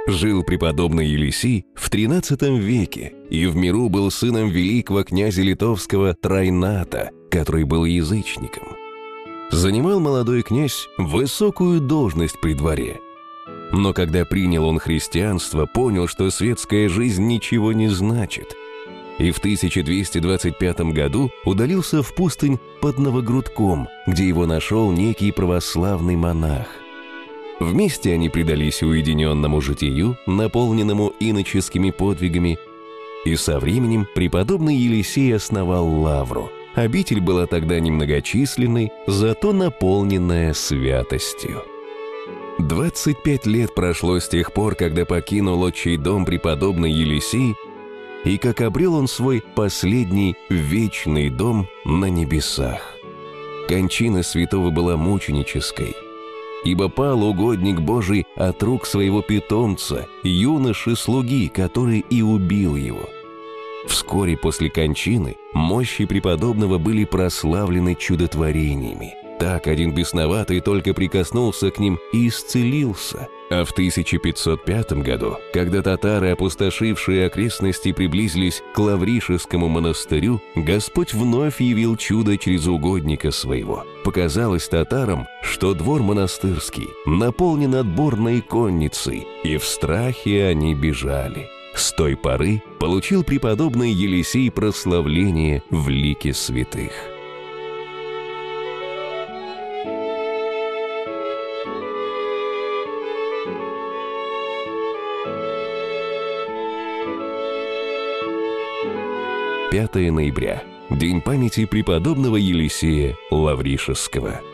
Жил преподобный Елисей в XIII веке и в миру был сыном великого князя литовского Трайната, который был язычником. Занимал молодой князь высокую должность при дворе. Но когда принял он христианство, понял, что светская жизнь ничего не значит. И в 1225 году удалился в пустынь под Новогрудком, где его нашел некий православный монах. Вместе они предались уединенному житию, наполненному иноческими подвигами, и со временем преподобный Елисей основал лавру. Обитель была тогда немногочисленной, зато наполненная святостью. 25 лет прошло с тех пор, когда покинул отчий дом преподобный Елисей, и как обрел он свой последний вечный дом на небесах. Кончина святого была мученической, ибо пал угодник Божий от рук своего питомца, юноши-слуги, который и убил его. Вскоре после кончины мощи преподобного были прославлены чудотворениями. Так один бесноватый только прикоснулся к ним и исцелился. А в 1505 году, когда татары, опустошившие окрестности, приблизились к Лавришескому монастырю, Господь вновь явил чудо через угодника своего. Показалось татарам, что двор монастырский наполнен отборной конницей, и в страхе они бежали. С той поры получил преподобный Елисей прославление в лике святых. «5 ноября. День памяти преподобного Елисея Лавришеского».